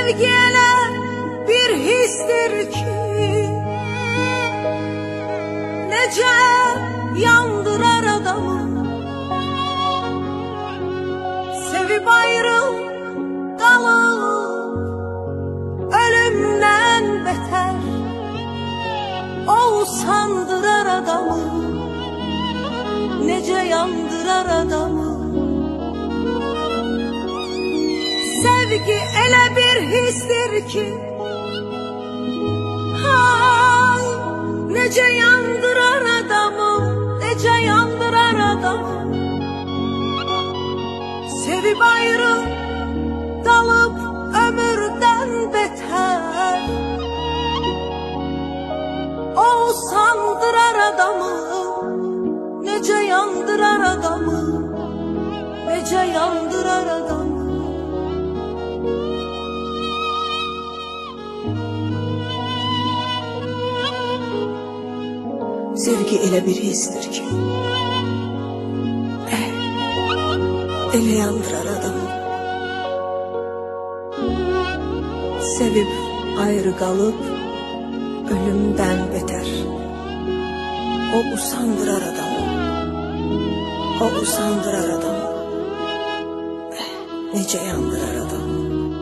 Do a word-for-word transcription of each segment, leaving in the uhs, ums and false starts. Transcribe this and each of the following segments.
Sevgi elə bir histir ki, necə yandırar adamı. Sevib ayrıl qalıb ölümdən betər, o sandırar adamı, necə yandırar adamı. Sevgi elə bir histir ki, hay, necə yandırar adamı, necə yandırar adamı. Sevib ayrı qalıb ömürdən betər, o sandırar adamı, necə yandırar adamı, necə yandırar adamı. Sevgi elə bir histir ki, eh, elə yandırar adamı. Sevib ayrı qalıb ölümdən betər, o usandırar adamı, o usandırar adamı, eh, necə yandırar adamı.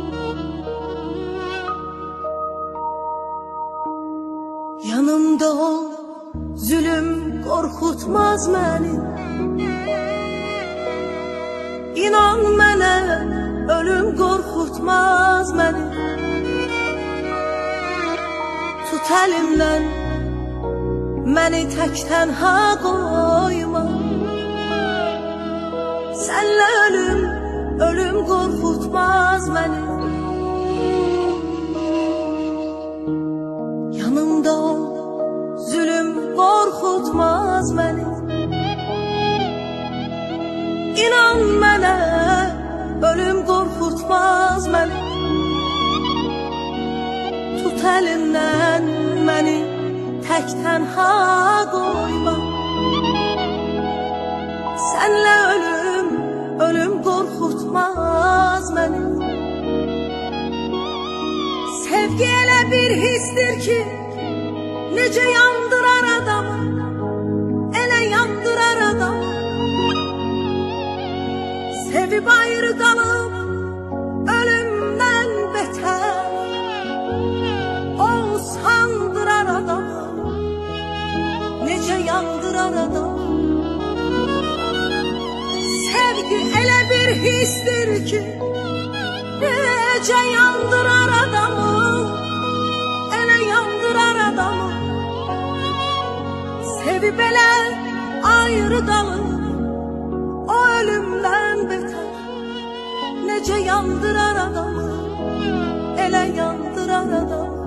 Yanımda ol, zulüm qorxutmaz məni. İnan mənə, ölüm qorxutmaz məni. Tut əlimdən, məni tək tənha qoyma. Sənlə ölüm, ölüm qorxutmaz məni. Yanımda ol, zulüm qorxutmaz məni. İnan mənə, ölüm qorxutmaz məni. Tut əlimdən, məni tək tənha qoyma. Sənlə ölüm, ölüm qorxutmaz məni. Sevgi elə bir histir ki, necə yandırar adamı, elə yandırar adamı. Sevib ayrı qalıb ölümdən betər, o sandırar adamı, necə yandırar adamı. Sevgi elə bir histir ki, necə yandırar adamı, elə yandırar adamı. Sevib elə ayrı qalıb o ölümdən betər, necə yandırar adamı, elə yandırar adamı.